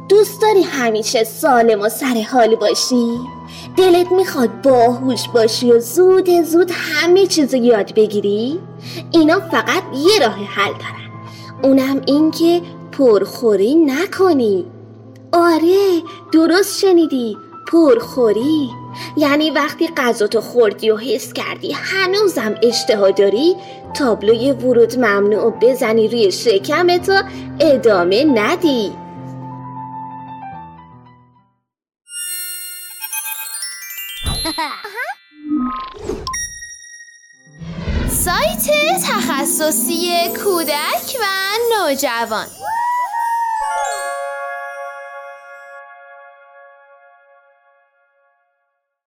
دوست داری همیشه سالم و سر حال باشی؟ دلت میخواد باهوش باشی و زود همه چیزو یاد بگیری؟ اینا فقط یه راه حل دارن، اونم این که پرخوری نکنی. آره درست شنیدی، پرخوری. یعنی وقتی غذاتو خوردی و حس کردی هنوزم اشتها داری، تابلوی ورود ممنوع بزنی روی شکمت و ادامه ندی. سایت تخصصی کودک و نوجوان.